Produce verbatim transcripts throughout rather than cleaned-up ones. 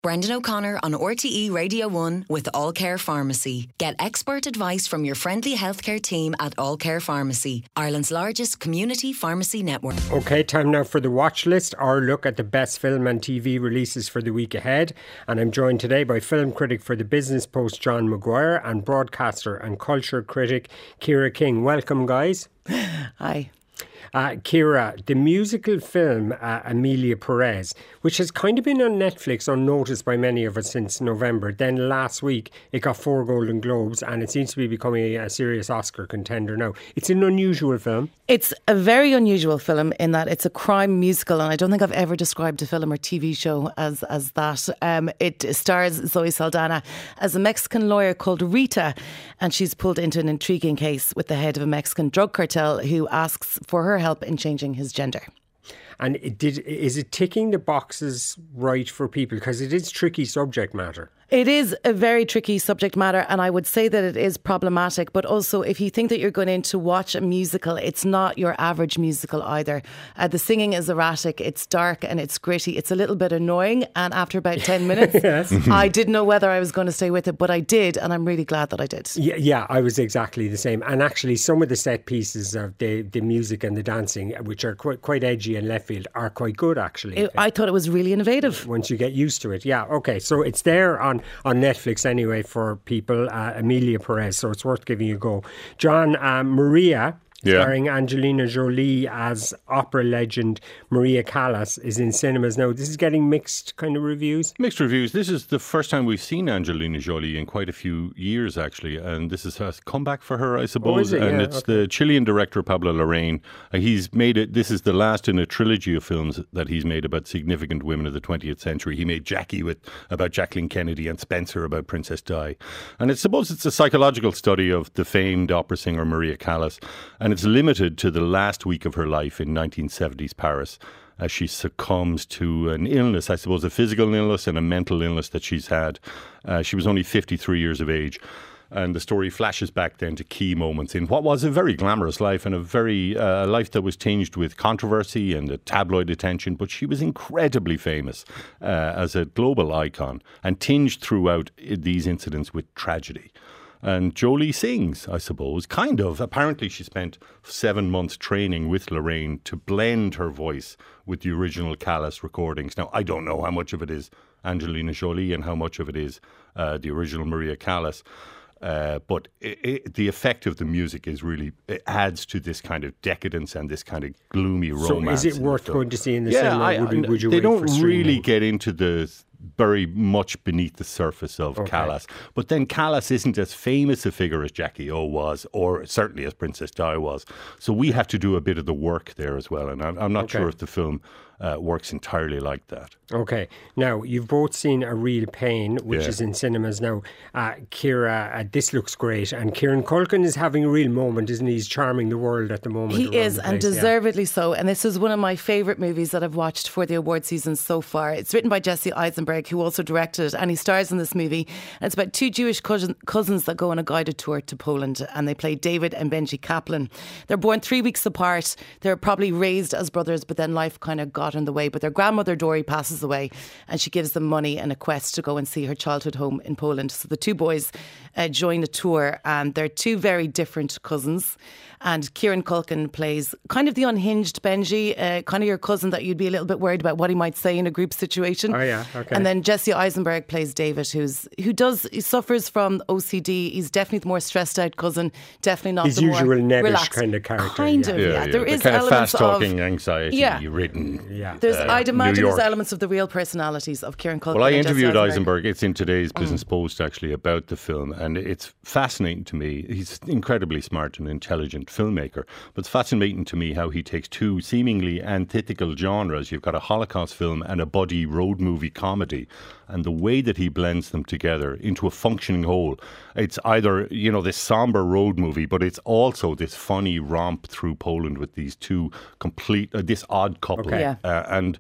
Brendan O'Connor on R T E Radio one with All Care Pharmacy. Get expert advice from your friendly healthcare team at All Care Pharmacy, Ireland's largest community pharmacy network. Okay, time now for the watch list, our look at the best film and T V releases for the week ahead. And I'm joined today by film critic for the Business Post, John Maguire, and broadcaster and culture critic, Ciara King. Welcome, guys. Hi. Uh, Ciara, the musical film uh, Emilia Perez, which has kind of been on Netflix unnoticed by many of us since November. Then last week it got four Golden Globes and it seems to be becoming a serious Oscar contender now. It's an unusual film. It's a very unusual film in that it's a crime musical, and I don't think I've ever described a film or T V show as, as that. Um, it stars Zoe Saldana as a Mexican lawyer called Rita, and she's pulled into an intriguing case with the head of a Mexican drug cartel who asks for her help in changing his gender. And it did, is it ticking the boxes right for people? Because it is tricky subject matter. It is a very tricky subject matter, and I would say that it is problematic. But also, if you think that you're going in to watch a musical, it's not your average musical either. Uh, the singing is erratic, it's dark and it's gritty. It's a little bit annoying, and after about ten minutes, yes. I didn't know whether I was going to stay with it, but I did, and I'm really glad that I did. Yeah, yeah, I was exactly the same. And actually, some of the set pieces of the, the music and the dancing, which are quite, quite edgy and left field, are quite good, actually. It, I thought it was really innovative. Once you get used to it, yeah. Okay, so it's there on on Netflix anyway for people, uh, Emilia Perez, so it's worth giving a go. John, uh, Maria, yeah. starring Angelina Jolie as opera legend Maria Callas, is in cinemas now. This is getting mixed kind of reviews. Mixed reviews. This is the first time we've seen Angelina Jolie in quite a few years, actually, and this is a comeback for her, I suppose. Oh, is it? And yeah, it's okay. the Chilean director Pablo Larraín. Uh, he's made it. This is the last in a trilogy of films that he's made about significant women of the twentieth century. He made Jackie with about Jacqueline Kennedy and Spencer about Princess Di. And I suppose it's a psychological study of the famed opera singer Maria Callas, and it's limited to the last week of her life in nineteen seventies Paris, as she succumbs to an illness, I suppose a physical illness and a mental illness that she's had. Uh, she was only fifty-three years of age. And the story flashes back then to key moments in what was a very glamorous life and a very uh, life that was tinged with controversy and a tabloid attention. But she was incredibly famous uh, as a global icon and tinged throughout these incidents with tragedy. And Jolie sings, I suppose, kind of. Apparently she spent seven months training with Larraín to blend her voice with the original Callas recordings. Now, I don't know how much of it is Angelina Jolie and how much of it is uh, the original Maria Callas. Uh, but it, it, the effect of the music is really, it adds to this kind of decadence and this kind of gloomy romance. So is it worth going to see in the yeah, cinema? I, would you, would you they wait don't for streaming? really get into the very much beneath the surface of okay. Callas. But then Callas isn't as famous a figure as Jackie O was, or certainly as Princess Di was. So we have to do a bit of the work there as well. And I'm, I'm not okay. sure if the film uh, works entirely like that. Okay. Now, you've both seen A Real Pain, which yeah. is in cinemas now. Uh, Ciara, uh, this looks great. And Kieran Culkin is having a real moment, isn't he? He's charming the world at the moment. He is, and place, deservedly yeah. so. And this is one of my favourite movies that I've watched for the award season so far. It's written by Jesse Eisenberg, who also directed it, and he stars in this movie. And it's about two Jewish cousin, cousins that go on a guided tour to Poland, and they play David and Benji Kaplan. They're born three weeks apart. They're probably raised as brothers, but then life kind of got in the way. But their grandmother, Dory, passes away, and she gives them money and a quest to go and see her childhood home in Poland. So the two boys uh, join a tour, and they're two very different cousins. And Kieran Culkin plays kind of the unhinged Benji, uh, kind of your cousin that you'd be a little bit worried about what he might say in a group situation. Oh yeah, okay. And then Jesse Eisenberg plays David, who's who does he suffers from O C D. He's definitely the more stressed out cousin, definitely not His the usual more nebbish relaxed kind of character. Kind yeah. of, yeah. Yeah, yeah. There the is kind of elements fast-talking, of anxiety-ridden. Yeah. yeah. There's, uh, I'd imagine New there's York. elements of the real personalities of Kieran Culkin. Well, I and Jesse interviewed Eisenberg. Eisenberg. It's in today's Business Mm. Post, actually, about the film. And it's fascinating to me. He's incredibly smart and intelligent filmmaker. But it's fascinating to me how he takes two seemingly antithetical genres. You've got a Holocaust film and a buddy road movie comedy. And the way that he blends them together into a functioning whole. It's either, you know, this somber road movie, but it's also this funny romp through Poland with these two complete, uh, this odd couple. Okay. Yeah. Uh, and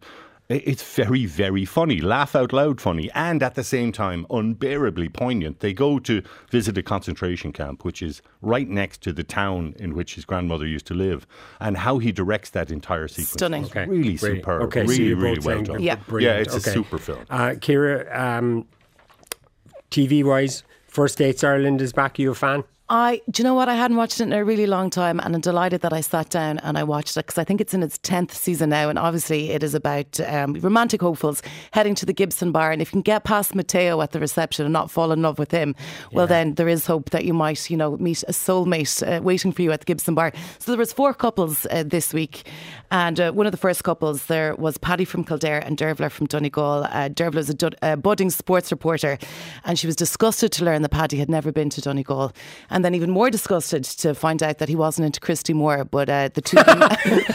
It's very, very funny, laugh out loud funny, and at the same time unbearably poignant. They go to visit a concentration camp, which is right next to the town in which his grandmother used to live, and how he directs that entire sequence. Stunning. Is Okay. really Great. superb. Okay, so really, you're really both well saying done. Yeah. Yeah, Brilliant. it's Okay. a super film. Uh, Ciara, um, T V-wise, First Dates Ireland is back. Are you a fan? I, do you know what? I hadn't watched it in a really long time, and I'm delighted that I sat down and I watched it because I think it's in its tenth season now, and obviously it is about um, romantic hopefuls heading to the Gibson Bar, and if you can get past Matteo at the reception and not fall in love with him, well, then there is hope that you might, you know, meet a soulmate uh, waiting for you at the Gibson Bar. So there was four couples uh, this week, and uh, one of the first couples there was Paddy from Kildare and Dervla from Donegal. Uh, Dervla is a dud- uh, budding sports reporter, and she was disgusted to learn that Paddy had never been to Donegal. And then even more disgusted to find out that he wasn't into Christy Moore, but uh, the two of them,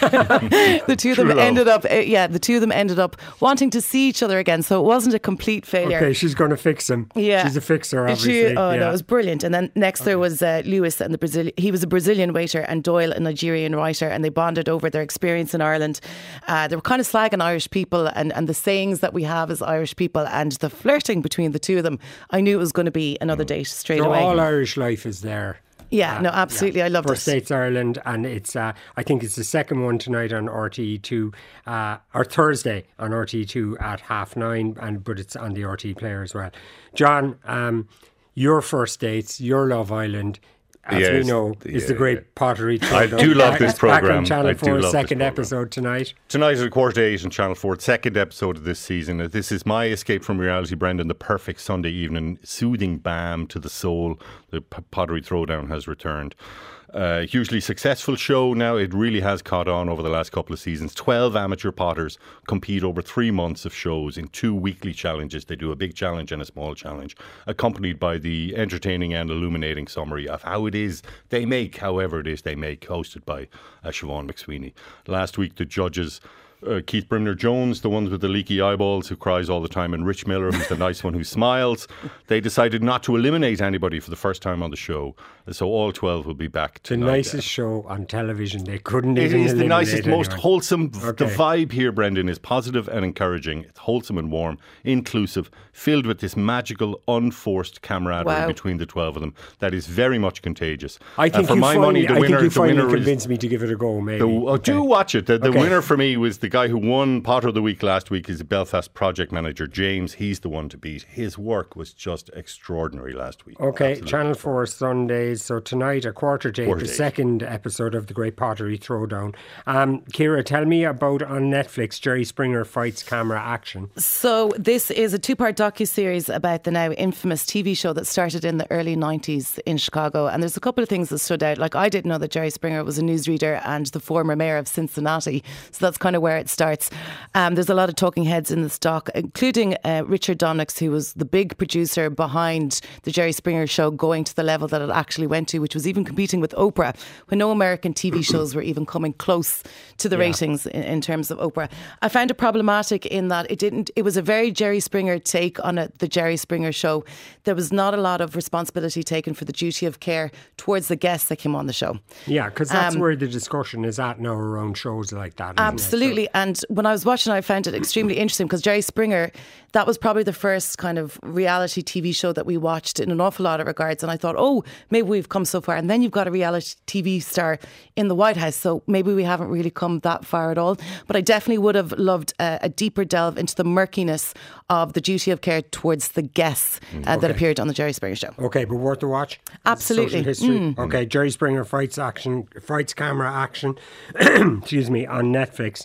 the two of them ended up, uh, yeah, the two of them ended up wanting to see each other again. So it wasn't a complete failure. Okay, she's going to fix him. Yeah, she's a fixer, She- obviously. oh yeah. no, it was brilliant. And then next there was uh, Lewis and the Brazilian. He was a Brazilian waiter, and Doyle, a Nigerian writer, and they bonded over their experience in Ireland. Uh, they were kind of slagging Irish people and, and the sayings that we have as Irish people, and the flirting between the two of them. I knew it was going to be another date straight So away. all Irish life is there. Yeah, Uh, no, absolutely. yeah. I loved First it. Dates Ireland, and it's uh, I think it's the second one tonight on R T E two, uh, or Thursday on R T E two at half nine, and but it's on the R T E player as well. John, um, your First Dates, your Love Island, as Yes, we know, is yeah, the great yeah. pottery. I do love this It's back programme. on Channel I do four, love this second programme. episode tonight. Tonight at a quarter to eight on Channel four, second episode of this season. This is my escape from reality, Brendan, the perfect Sunday evening, soothing balm to the soul. The P- Pottery Throwdown has returned. Uh, hugely successful show now. It really has caught on over the last couple of seasons. twelve amateur potters compete over three months of shows in two weekly challenges. They do a big challenge and a small challenge, accompanied by the entertaining and illuminating summary of how it is they make, however it is they make, hosted by uh, Siobhan McSweeney. Last week, the judges... Uh, Keith Brimner-Jones, the ones with the leaky eyeballs who cries all the time, and Rich Miller, who's the nice one who smiles. They decided not to eliminate anybody for the first time on the show. So all twelve will be back The tonight. nicest show on television. They couldn't It even is the eliminate nicest, most anyone. wholesome. Okay. The vibe here, Brendan, is positive and encouraging. It's wholesome and warm, inclusive, filled with this magical, unforced camaraderie Wow. between the twelve of them that is very much contagious. I think and for you my finally, money, the I winner, think you the finally winner is convinced me to give it a go, maybe. The, oh, Okay. Do watch it. The, the Okay. winner for me was the guy who won Potter of the Week last week. Is the Belfast project manager, James. He's the one to beat. His work was just extraordinary last week. Okay, Absolutely. Channel four Sundays. So tonight, a quarter to eight, Quarter the to eight. second episode of the Great Pottery Throwdown. Um, Ciara, tell me about on Netflix, Jerry Springer Fights Camera Action. So this is a two-part docu-series about the now infamous T V show that started in the early nineties in Chicago. And there's a couple of things that stood out. Like, I didn't know that Jerry Springer was a newsreader and the former mayor of Cincinnati. So that's kind of where it starts. Um, there's a lot of talking heads in the stock, including uh, Richard Dominics, who was the big producer behind the Jerry Springer show going to the level that it actually went to, which was even competing with Oprah, when no American T V shows were even coming close to the Yeah. ratings in, in terms of Oprah. I found it problematic in that it didn't, it was a very Jerry Springer take on a, the Jerry Springer show. There was not a lot of responsibility taken for the duty of care towards the guests that came on the show. Yeah, because that's Um, where the discussion is at now around shows like that. isn't it? Absolutely. And when I was watching, I found it extremely interesting because Jerry Springer, that was probably the first kind of reality T V show that we watched in an awful lot of regards. And I thought, oh, maybe we've come so far. And then you've got a reality T V star in the White House. So maybe we haven't really come that far at all. But I definitely would have loved a, a deeper delve into the murkiness of the duty of care towards the guests uh, that Okay. appeared on the Jerry Springer show. Okay, but worth a watch. Absolutely. Social history. Okay, Jerry Springer Fights Action, Fights Camera Action. Excuse me, on Netflix.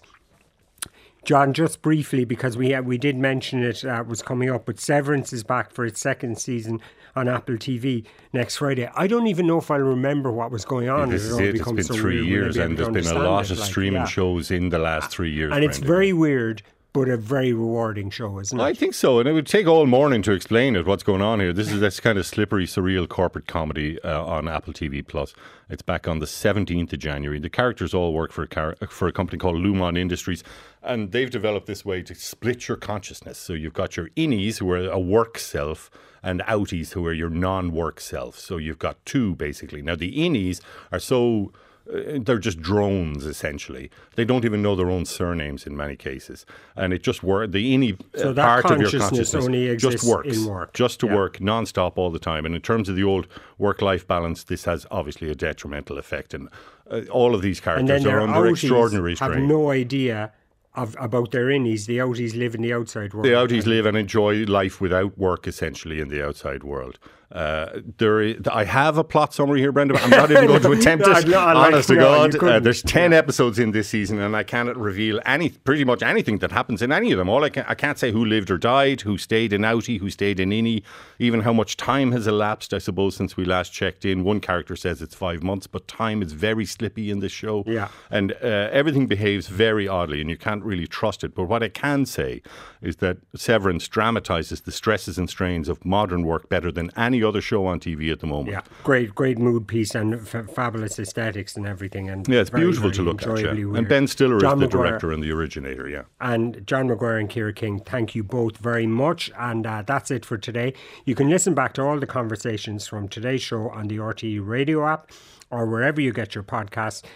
John, just briefly, because we uh, we did mention it uh, was coming up, but Severance is back for its second season on Apple T V next Friday. I don't even know if I'll remember what was going on. This It is all it. It's becomes been so three weird. We'll years, be and able to there's been a understand lot it, of like, streaming yeah. shows in the last three years. And it's Brendan. very weird, but a very rewarding show, isn't it? I think so, and it would take all morning to explain it. What's going on here? This is this kind of slippery, surreal corporate comedy uh, on Apple T V Plus. It's back on the seventeenth of January. The characters all work for a car- for a company called Lumon Industries, and they've developed this way to split your consciousness. So you've got your innies, who are a work self, and outies, who are your non-work self. So you've got two basically. Now the innies are so uh, they're just drones, essentially. They don't even know their own surnames in many cases. And it just works. The any so uh, that part of your consciousness consciousness only exists just works. in work. Just to Yeah. work non-stop all the time. And in terms of the old work-life balance, this has obviously a detrimental effect. And uh, all of these And then characters their are under outies extraordinary have strain. no idea of, about their innies. The outies live in the outside world. The outies live and enjoy life without work, essentially, in the outside world. Uh, there is, I have a plot summary here, Brenda, but I'm not even going to attempt No, it. no, like, honest to no, God, you uh, couldn't. there's ten episodes in this season, and I cannot reveal any, pretty much anything that happens in any of them. All I can, I can't say who lived or died, who stayed in outie, who stayed in innie, even how much time has elapsed. I suppose since we last checked in, one character says it's five months, but time is very slippy in this show, Yeah. and uh, everything behaves very oddly, and you can't really trust it. But what I can say is that Severance dramatises the stresses and strains of modern work better than any other show on T V at the moment. Yeah, great, great mood piece and f- fabulous aesthetics and everything. And Yeah, it's very, beautiful very to look at. Yeah. enjoyably And weird. Ben Stiller John is the Maguire director and the originator, yeah. And John Maguire and Ciara King, thank you both very much. And uh, that's it for today. You can listen back to all the conversations from today's show on the R T E radio app or wherever you get your podcasts.